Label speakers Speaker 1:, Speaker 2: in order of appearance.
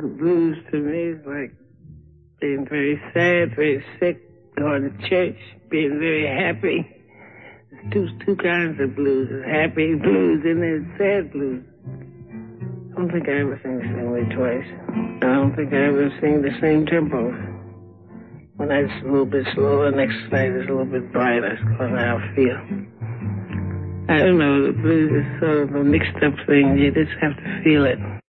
Speaker 1: The blues to me is like being very sad, very sick, going to church, being very happy. There's two kinds of blues. There's happy blues and there's sad blues. I don't think I ever sing the same way twice. I don't think I ever sing the same tempo. One night's a little bit slower, next night is a little bit brighter. That's kind of how I feel. I don't know, the blues is sort of a mixed up thing. You just have to feel it.